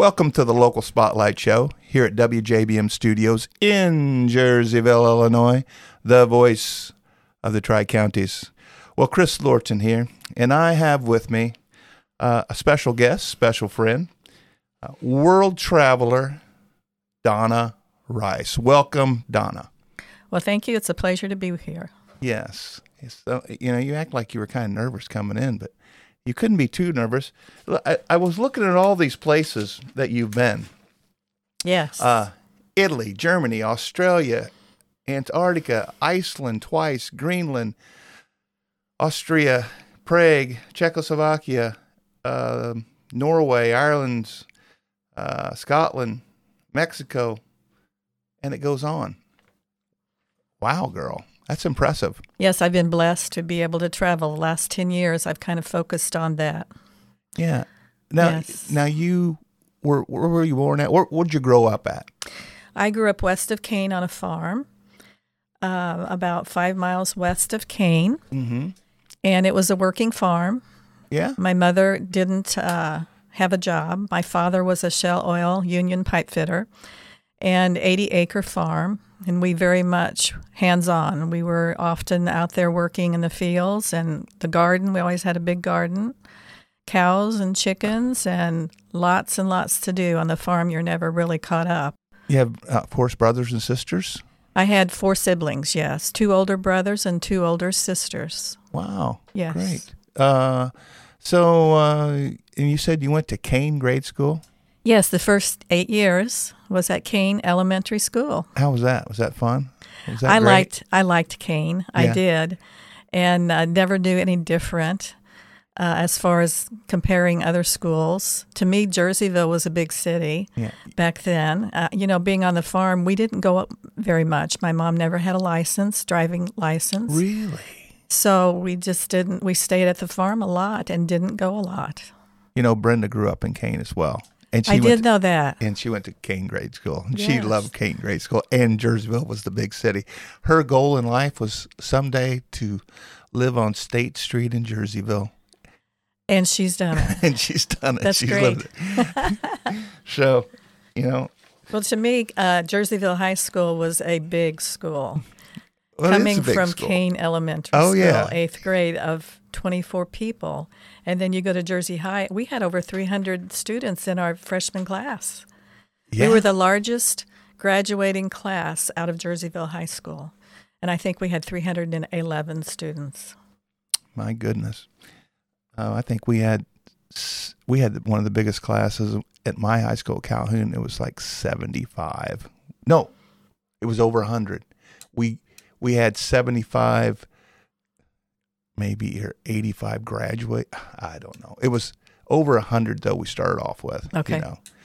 Welcome to the Local Spotlight Show here at WJBM Studios in Jerseyville, Illinois, the voice of the Tri-Counties. Well, Chris Lorton here, and I have with me a special guest, special friend, world traveler, Donna Rice. Welcome, Donna. Well, thank you. It's a pleasure to be here. Yes. So, you act like you were kind of nervous coming in, but you couldn't be too nervous. I was looking at all these places that you've been. Yes. Italy, Germany, Australia, Antarctica, Iceland twice, Greenland, Austria, Prague, Czechoslovakia, Norway, Ireland, Scotland, Mexico, and it goes on. Wow, girl. That's impressive. Yes, I've been blessed to be able to travel. The last 10 years, I've kind of focused on that. Yeah. Now, you where were you born at? Where'd you grow up at? I grew up west of Kane on a farm, about 5 miles west of Kane. Mm-hmm. And it was a working farm. Yeah. My mother didn't have a job. My father was a Shell Oil union pipe fitter, and 80-acre farm. And we very much hands-on. We were often out there working in the fields and the garden. We always had a big garden, cows and chickens, and lots to do on the farm. You're never really caught up. You have, of course, brothers and sisters? I had 4 siblings, yes. 2 older brothers and 2 older sisters. Wow. Yes. Great. And you said you went to Kane grade school? Yes, the first 8 years was at Kane Elementary School. How was that? Was that fun? Was that great? I liked Kane. Yeah. I did, and never knew any different as far as comparing other schools. To me, Jerseyville was a big city back then. Being on the farm, we didn't go up very much. My mom never had a driving license. Really? So we just didn't. We stayed at the farm a lot and didn't go a lot. Brenda grew up in Kane as well. And I did know that. And she went to Kane grade school. And yes. She loved Kane grade school. And Jerseyville was the big city. Her goal in life was someday to live on State Street in Jerseyville. And she's done it. And she's done it. That's she's great. Lived it. So, Well, to me, Jerseyville High School was a big school. Well, coming it's a big from school. Kane Elementary School, yeah. 8th grade of 24 people. And then you go to Jersey High. We had over 300 students in our freshman class. Yeah. We were the largest graduating class out of Jerseyville High School. And I think we had 311 students. My goodness. I think we had one of the biggest classes at my high school, Calhoun. It was like 75. No, it was over 100. We had 75, maybe 85 graduate. I don't know. It was over 100 though. We started off with. Okay.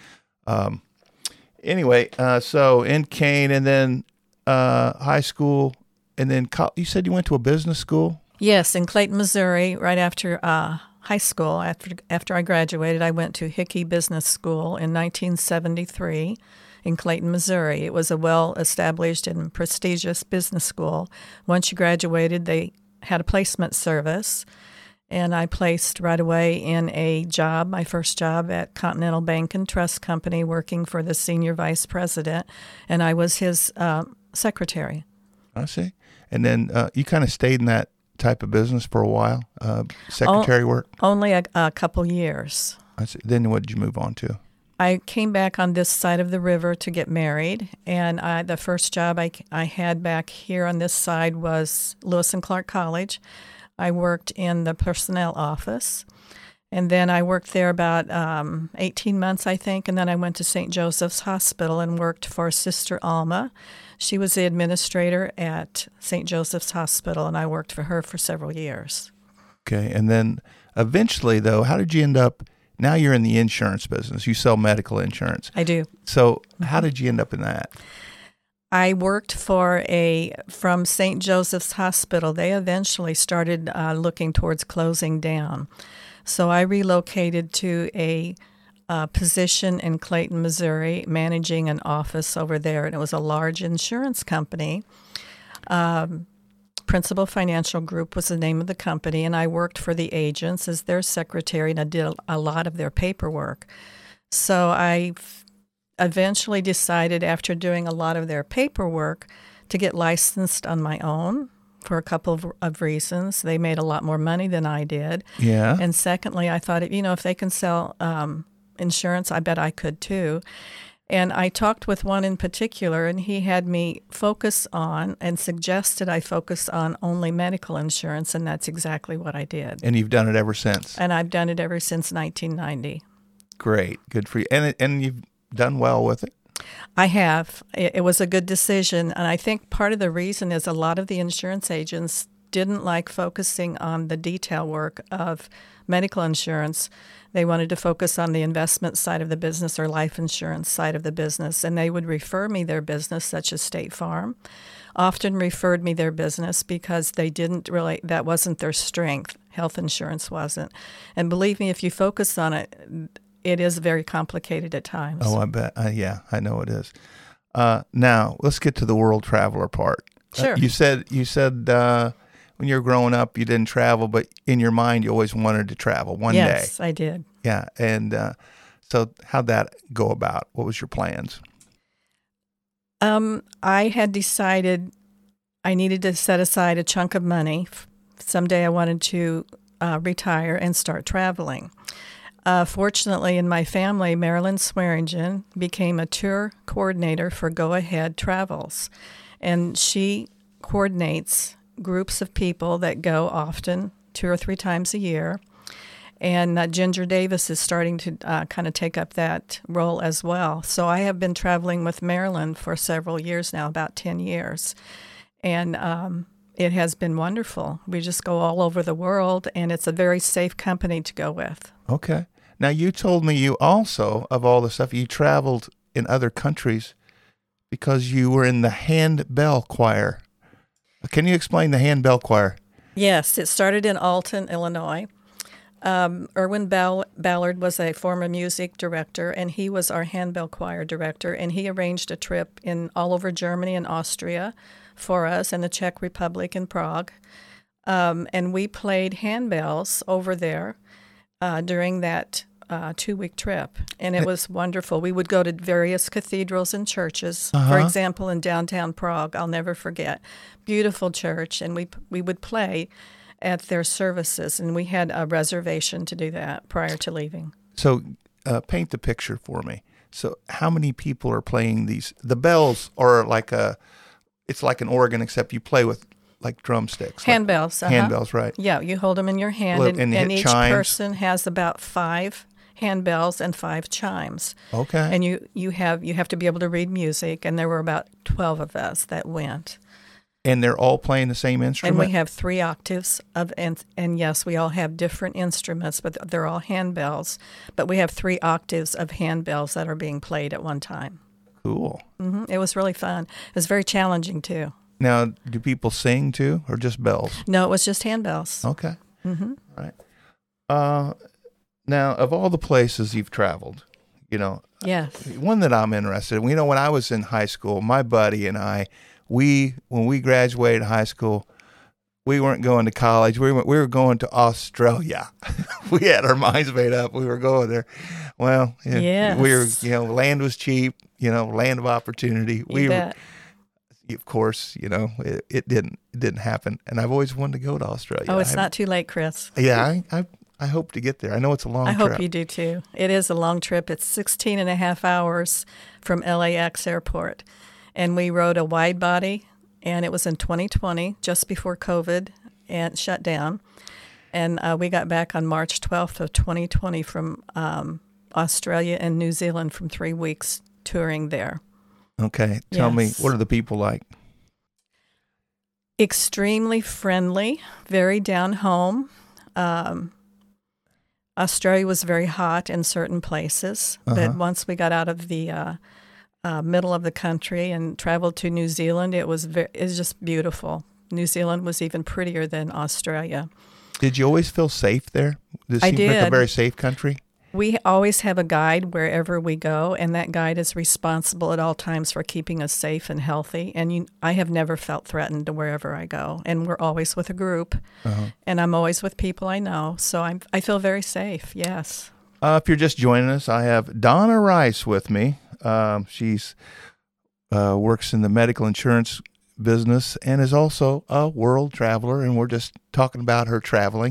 Anyway, so in Kane, and then high school, and then you said you went to a business school. Yes, in Clayton, Missouri. Right after high school, after I graduated, I went to Hickey Business School in 1973. In Clayton, Missouri. It was a well-established and prestigious business school. Once you graduated, they had a placement service, and I placed right away in a job, my first job at Continental Bank and Trust Company, working for the senior vice president, and I was his secretary. I see. And then you kind of stayed in that type of business for a while, secretary work? Only a couple years. I see. Then what did you move on to? I came back on this side of the river to get married, and the first job I had back here on this side was Lewis and Clark College. I worked in the personnel office, and then I worked there about 18 months, I think, and then I went to St. Joseph's Hospital and worked for Sister Alma. She was the administrator at St. Joseph's Hospital, and I worked for her for several years. Okay, and then eventually, though, how did you end up? Now you're in the insurance business. You sell medical insurance. I do. So how did you end up in that? I worked from St. Joseph's Hospital. They eventually started looking towards closing down. So I relocated to a position in Clayton, Missouri, managing an office over there. And it was a large insurance company. Principal Financial Group was the name of the company, and I worked for the agents as their secretary, and I did a lot of their paperwork. So I eventually decided, after doing a lot of their paperwork, to get licensed on my own for a couple of reasons. They made a lot more money than I did. Yeah. And secondly, I thought, if they can sell insurance, I bet I could too. And I talked with one in particular, and he had me focus on and suggested I focus on only medical insurance, and that's exactly what I did. And you've done it ever since. And I've done it ever since 1990. Great. Good for you. And you've done well with it. I have. It was a good decision, and I think part of the reason is a lot of the insurance agents didn't like focusing on the detail work of medical insurance. They wanted to focus on the investment side of the business or life insurance side of the business, and they would refer me their business, such as State Farm, often referred me their business because they didn't really, that wasn't their strength. Health insurance wasn't. And believe me, if you focus on it, it is very complicated at times. Oh, I bet. Yeah, I know it is. Now, let's get to the world traveler part. Sure. You said when you were growing up, you didn't travel, but in your mind, you always wanted to travel one day. Yes, I did. Yeah. And so how'd that go about? What was your plans? I had decided I needed to set aside a chunk of money. Someday I wanted to retire and start traveling. Fortunately, in my family, Marilyn Swearingen became a tour coordinator for Go Ahead Travels. And she coordinates groups of people that go often, 2 or 3 times a year. And Ginger Davis is starting to kind of take up that role as well. So I have been traveling with Marilyn for several years now, about 10 years. And it has been wonderful. We just go all over the world, and it's a very safe company to go with. Okay. Now, you told me you also, of all the stuff, you traveled in other countries because you were in the handbell choir. Can you explain the handbell choir? Yes, it started in Alton, Illinois. Irwin Ballard was a former music director, and he was our handbell choir director, and he arranged a trip all over Germany and Austria for us, and the Czech Republic and Prague. And we played handbells over there during that 2-week trip, and it was wonderful. We would go to various cathedrals and churches. For example, in downtown Prague, I'll never forget, beautiful church, and we would play at their services, and we had a reservation to do that prior to leaving. So paint the picture for me. So how many people are playing these? The bells are it's like an organ, except you play with like drumsticks. Handbells. Handbells, right. Yeah, you hold them in your hand, and each person has about 5 handbells and 5 chimes. Okay. And you have to be able to read music, and there were about 12 of us that went. And they're all playing the same instrument? And we have 3 octaves and yes, we all have different instruments, but they're all handbells. But we have 3 octaves of handbells that are being played at one time. Cool. Mm-hmm. It was really fun. It was very challenging too. Now, do people sing too, or just bells? No, it was just handbells. Okay. Mm-hmm. All right. Now, of all the places you've traveled, Yes. one that I'm interested in, when I was in high school, my buddy and I, when we graduated high school, we weren't going to college. We were going to Australia. We had our minds made up. We were going there. Well, yes. we were, land was cheap, land of opportunity. You bet. Of course, it didn't happen. And I've always wanted to go to Australia. Oh, it's not too late, Chris. Yeah, I hope to get there. I know it's a long trip. I hope you do too. It is a long trip. It's 16 and a half hours from LAX airport. And we rode a wide body, and it was in 2020, just before COVID and shut down. And we got back on March 12th of 2020 from Australia and New Zealand from 3 weeks touring there. Okay. Tell me, what are the people like? Extremely friendly, very down home. Australia was very hot in certain places, but once we got out of the middle of the country and traveled to New Zealand, it was just beautiful. New Zealand was even prettier than Australia. Did you always feel safe there? Did it I seem like a did. very safe country? We always have a guide wherever we go, and that guide is responsible at all times for keeping us safe and healthy. And I have never felt threatened wherever I go, and we're always with a group, and I'm always with people I know, so I feel very safe, yes. If you're just joining us, I have Donna Rice with me. She's works in the medical insurance business and is also a world traveler, and we're just talking about her traveling.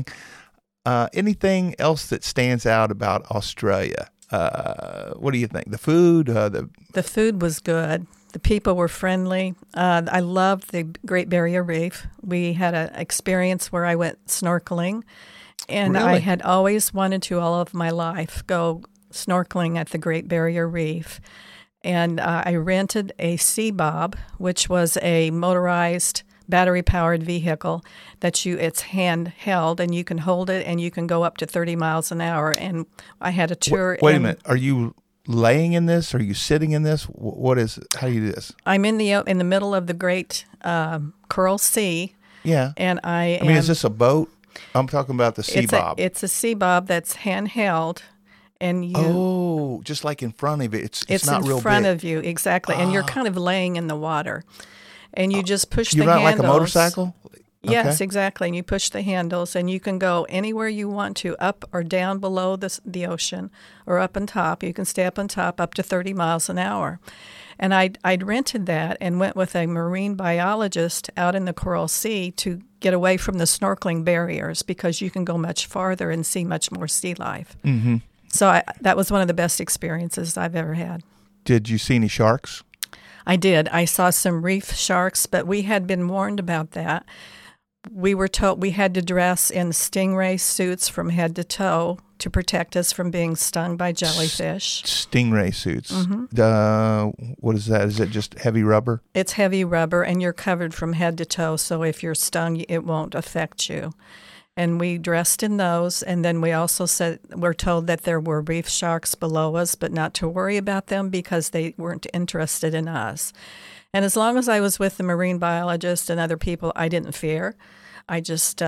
Anything else that stands out about Australia? What do you think? The food? The food was good. The people were friendly. I loved the Great Barrier Reef. We had an experience where I went snorkeling, and Really? I had always wanted to all of my life go snorkeling at the Great Barrier Reef. And I rented a Sea Bob, which was a motorized battery-powered vehicle it's handheld, and you can hold it, and you can go up to 30 miles an hour. And I had a tour. Wait a minute. Are you laying in this? Are you sitting in this? What is? How do you do this? I'm in the middle of the Great Coral Sea. Yeah. And I mean, is this a boat? I'm talking about the Sea Bob. It's a Sea Bob that's handheld, and just like in front of it. It's not real big. in front of you, exactly, and you're kind of laying in the water, and you just push the You're not handles. like a motorcycle? Yes, Okay. exactly. And you push the handles, and you can go anywhere you want to, up or down below the ocean, or up on top. You can stay up on top up to 30 miles an hour. And I'd rented that and went with a marine biologist out in the Coral Sea to get away from the snorkeling barriers, because you can go much farther and see much more sea life. Mm-hmm. So that was one of the best experiences I've ever had. Did you see any sharks? I did. I saw some reef sharks, but we had been warned about that. We were told we had to dress in stingray suits from head to toe to protect us from being stung by jellyfish. Stingray suits. Mm-hmm. What is that? Is it just heavy rubber? It's heavy rubber, and you're covered from head to toe, so if you're stung, it won't affect you. And we dressed in those, and then we also we're told that there were reef sharks below us, but not to worry about them because they weren't interested in us. And as long as I was with the marine biologist and other people, I didn't fear. I just,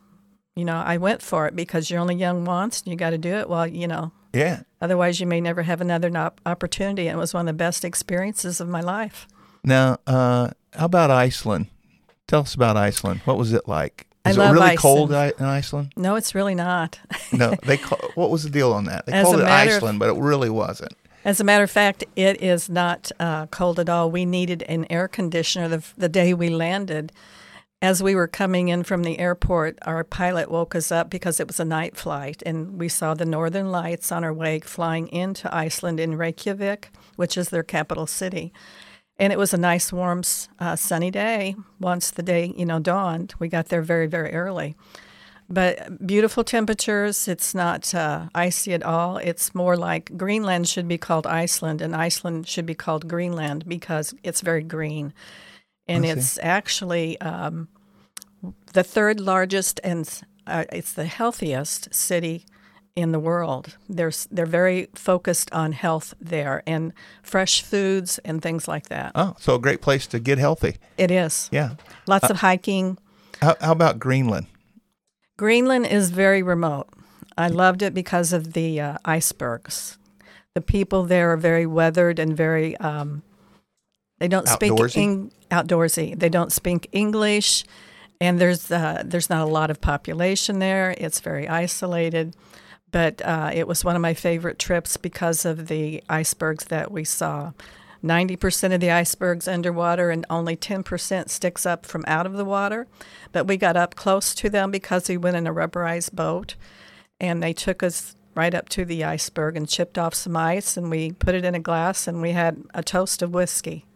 I went for it, because you're only young once, and you got to do it while, Yeah. otherwise you may never have another opportunity. And it was one of the best experiences of my life. Now, how about Iceland? Tell us about Iceland. What was it like? Is I love it really Iceland. cold in Iceland? No, it's really not. No. What was the deal on that? They As called a it matter of- Iceland, but it really wasn't. As a matter of fact, it is not cold at all. We needed an air conditioner the day we landed. As we were coming in from the airport, our pilot woke us up because it was a night flight, and we saw the northern lights on our way flying into Iceland in Reykjavik, which is their capital city. And it was a nice, warm, sunny day. Once the day, dawned, we got there very, very early. But beautiful temperatures. It's not icy at all. It's more like Greenland should be called Iceland, and Iceland should be called Greenland, because it's very green. And it's actually the third largest, and it's the healthiest city in the world. They're very focused on health there, and fresh foods and things like that. Oh, so a great place to get healthy. It is. Yeah. Lots of hiking. How about Greenland? Greenland is very remote. I loved it because of the icebergs. The people there are very weathered and very, they don't speak outdoorsy. They don't speak English, and there's not a lot of population there. It's very isolated. But it was one of my favorite trips because of the icebergs that we saw. 90% of the icebergs underwater, and only 10% sticks up from out of the water. But we got up close to them because we went in a rubberized boat, and they took us right up to the iceberg and chipped off some ice, and we put it in a glass, and we had a toast of whiskey.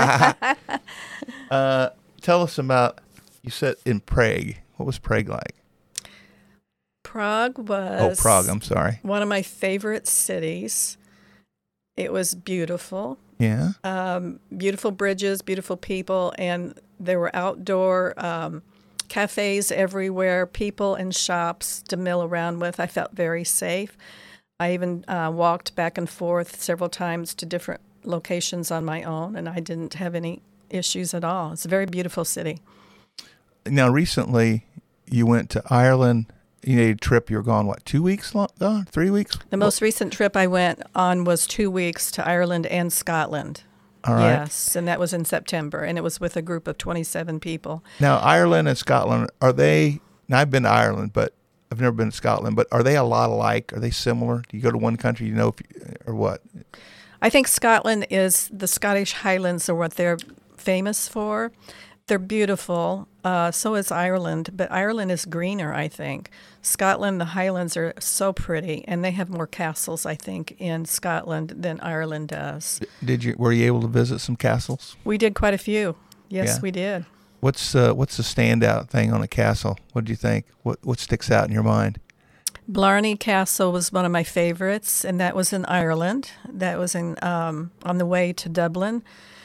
Tell us about, you said in Prague. What was Prague like? Prague was... Oh, Prague, I'm sorry. One of my favorite cities. It was beautiful. Yeah. Beautiful bridges, beautiful people, and there were outdoor cafes everywhere, people and shops to mill around with. I felt very safe. I even walked back and forth several times to different locations on my own, and I didn't have any issues at all. It's a very beautiful city. Now, recently, you went to Ireland. You made a trip. You were gone, 2 weeks long? 3 weeks? The most recent trip I went on was 2 weeks to Ireland and Scotland. All right. Yes, and that was in September, and it was with a group of 27 people. Now, Ireland and Scotland, are they, now I've been to Ireland, but I've never been to Scotland, but are they a lot alike? Are they similar? Do you go to one country, or what? I think Scotland is the Scottish Highlands are what they're famous for. They're beautiful. So is Ireland, but Ireland is greener, I think. Scotland, the Highlands are so pretty, and they have more castles, I think, in Scotland than Ireland does. Were you able to visit some castles? We did quite a few. Yes, Yeah. we did. What's the standout thing on a castle? What do you think? What sticks out in your mind? Blarney Castle was one of my favorites, and that was in Ireland. That was in on the way to Dublin.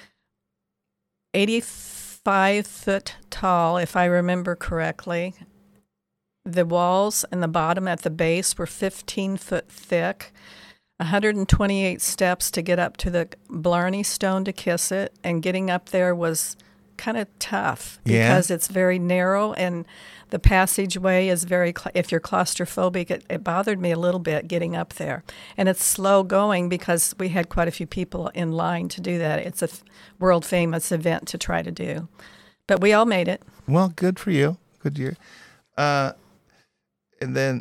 85 foot tall, if I remember correctly. The walls and the bottom at the base were 15 foot thick. 128 steps to get up to the Blarney Stone to kiss it, and getting up there was kind of tough because it's very narrow and the passageway is very, if you're claustrophobic, it bothered me a little bit getting up there. And it's slow going because we had quite a few people in line to do that. It's a world famous event to try to do. But we all made it. Well, good for you. Good year. And then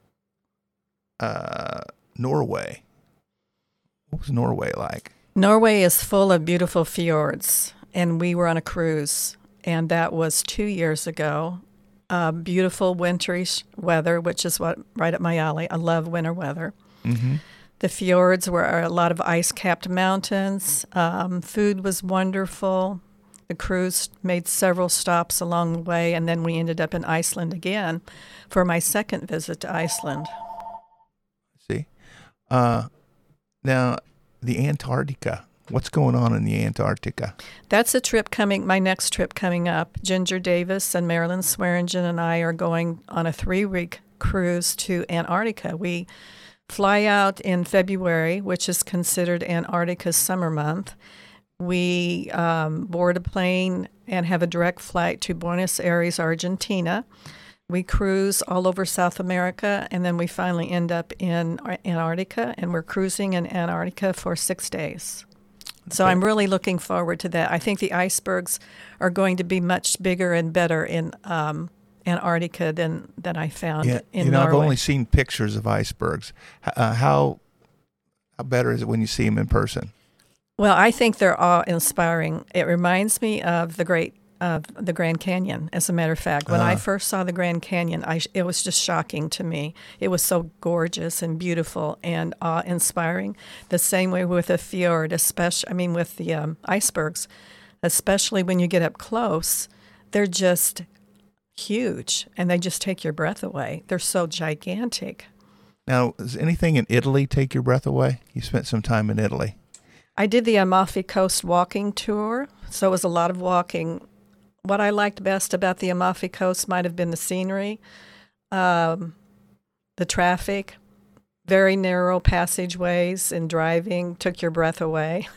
Norway. What was Norway like? Norway is full of beautiful fjords, and we were on a cruise, and that was 2 years ago. Beautiful wintry weather, which is right up my alley. I love winter weather. Mm-hmm. The fjords were a lot of ice-capped mountains. Food was wonderful. The cruise made several stops along the way, and then we ended up in Iceland again for my second visit to Iceland. See? Now, the Antarctica. What's going on in the Antarctica? That's my next trip coming up. Ginger Davis and Marilyn Swearingen and I are going on a 3-week cruise to Antarctica. We fly out in February, which is considered Antarctica's summer month. We board a plane and have a direct flight to Buenos Aires, Argentina. We cruise all over South America, and then we finally end up in Antarctica, and we're cruising in Antarctica for 6 days. So I'm really looking forward to that. I think the icebergs are going to be much bigger and better in Antarctica than I found in Norway. I've only seen pictures of icebergs. How better is it when you see them in person? Well, I think they're awe-inspiring. It reminds me of the Grand Canyon, as a matter of fact. When I first saw the Grand Canyon, it was just shocking to me. It was so gorgeous and beautiful and awe-inspiring. The same way with a fjord, with the icebergs, especially when you get up close, they're just huge, and they just take your breath away. They're so gigantic. Now, does anything in Italy take your breath away? You spent some time in Italy. I did the Amalfi Coast walking tour, so it was a lot of walking. What I liked best about the Amalfi Coast might have been the scenery, the traffic, very narrow passageways, and driving took your breath away.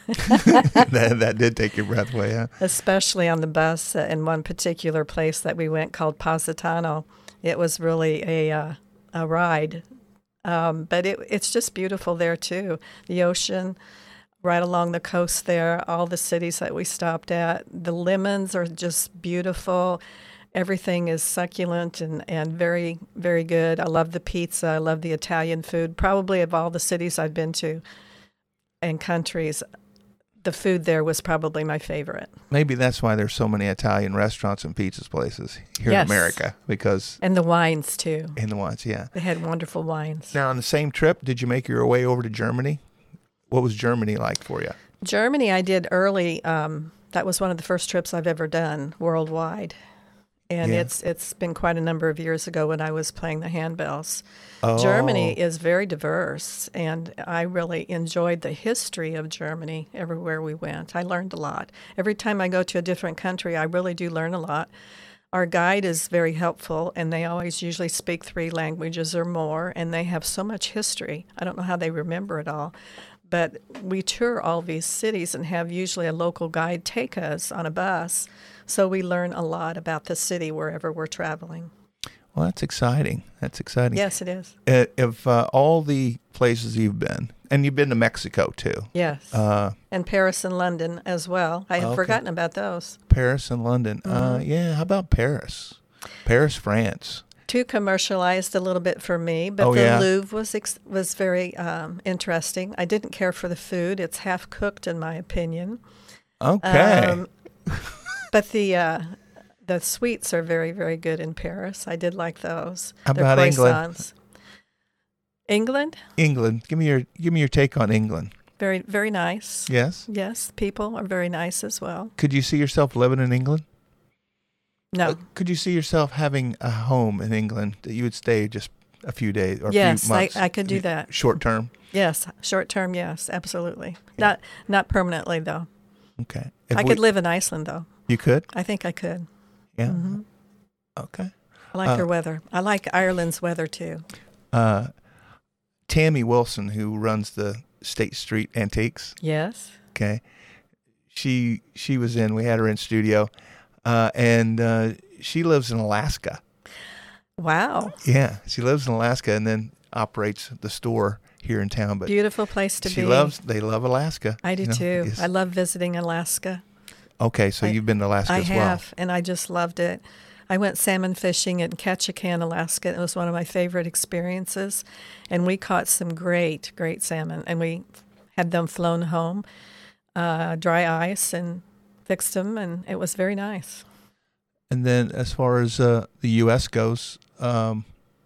that did take your breath away, huh? Especially on the bus in one particular place that we went called Positano. It was really a ride, but it's just beautiful there too. The ocean. Right along the coast there, all the cities that we stopped at. The lemons are just beautiful. Everything is succulent and very, very good. I love the pizza. I love the Italian food. Probably of all the cities I've been to and countries, the food there was probably my favorite. Maybe that's why there's so many Italian restaurants and pizza places here in America. And the wines, too. And the wines, yeah. They had wonderful wines. Now, on the same trip, did you make your way over to Germany? What was Germany like for you? Germany I did early. That was one of the first trips I've ever done worldwide. And it's been quite a number of years ago when I was playing the handbells. Oh. Germany is very diverse, and I really enjoyed the history of Germany everywhere we went. I learned a lot. Every time I go to a different country, I really do learn a lot. Our guide is very helpful, and they always usually speak 3 languages or more, and they have so much history. I don't know how they remember it all. But we tour all these cities and have usually a local guide take us on a bus, so we learn a lot about the city wherever we're traveling. Well, that's exciting. Yes, it is. Of all the places you've been, and you've been to Mexico too. Yes, and Paris and London as well. I had forgotten about those. Paris and London. Mm-hmm. How about Paris? Paris, France. too commercialized a little bit for me, but Oh, the yeah? Louvre was very interesting. I didn't care for the food; it's half cooked, in my opinion. Okay. But the sweets are very, very good in Paris. I did like those. How Their about England? croissants. England, England. Give me your take on England. very, very nice. Yes. Yes, people are very nice as well. Could you see yourself living in England? No. Could you see yourself having a home in England that you would stay just a few days or a Yes, few months? I could do that. Short term. Yes, short term. Yes, absolutely. Yeah. Not permanently though. Okay. I could live in Iceland though. You could. I think I could. Yeah. Mm-hmm. Okay. I like their weather. I like Ireland's weather too. Tammy Wilson, who runs the State Street Antiques. Yes. Okay. She was in. We had her in studio, and she lives in Alaska. Wow. Yeah, she lives in Alaska and then operates the store here in town. But Beautiful place to be. They love Alaska. I do too. Yes. I love visiting Alaska. Okay, so you've been to Alaska I as well. have, and I just loved it. I went salmon fishing in Ketchikan, Alaska. It was one of my favorite experiences, and we caught some great, great salmon, and we had them flown home, dry ice, and fixed them, and it was very nice. And then as far as the U.S. goes, you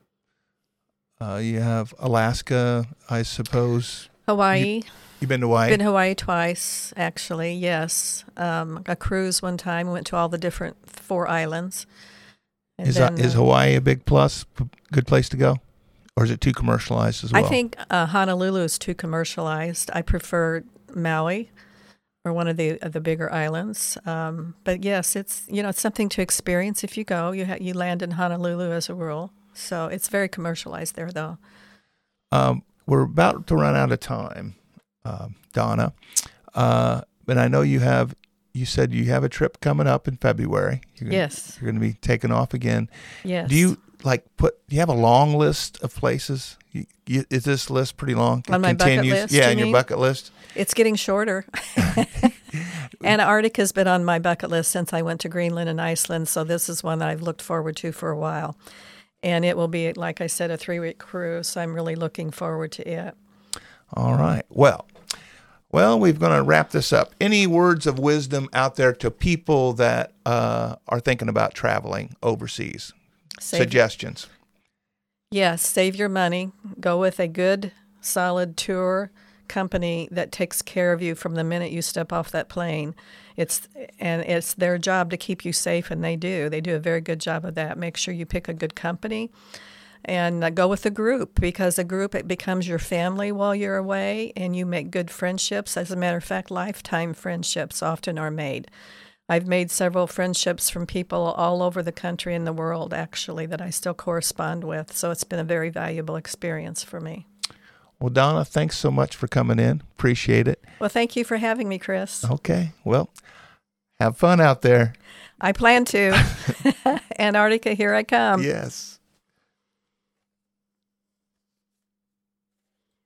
have Alaska, I suppose. Hawaii. You've been to Hawaii? Been to Hawaii twice, actually, yes. A cruise one time. We went to all the different 4 islands. And Is Hawaii a big plus, good place to go? Or is it too commercialized as well? I think Honolulu is too commercialized. I prefer Maui or one of the bigger islands. But yes, it's something to experience if you go. You land in Honolulu as a rule. So it's very commercialized there, though. We're about to run out of time, Donna. But I know you said you have a trip coming up in February. Yes. You're going to be taking off again. Yes. Do you do you have a long list of places? Is this list pretty long? On my bucket list? Yeah, you on your mean? bucket list. It's getting shorter. Antarctica's been on my bucket list since I went to Greenland and Iceland, so this is one that I've looked forward to for a while. And it will be, like I said, a 3-week cruise, so I'm really looking forward to it. All right. Well, we're going to wrap this up. Any words of wisdom out there to people that are thinking about traveling overseas? Suggestions? Yes, save your money. Go with a good, solid tour company that takes care of you from the minute you step off that plane. It's their job to keep you safe, and they do. They do a very good job of that. Make sure you pick a good company. And go with a group, because a group, it becomes your family while you're away, and you make good friendships. As a matter of fact, lifetime friendships often are made. I've made several friendships from people all over the country and the world, actually, that I still correspond with. So it's been a very valuable experience for me. Well, Donna, thanks so much for coming in. Appreciate it. Well, thank you for having me, Chris. Okay. Well, have fun out there. I plan to. Antarctica, here I come. Yes.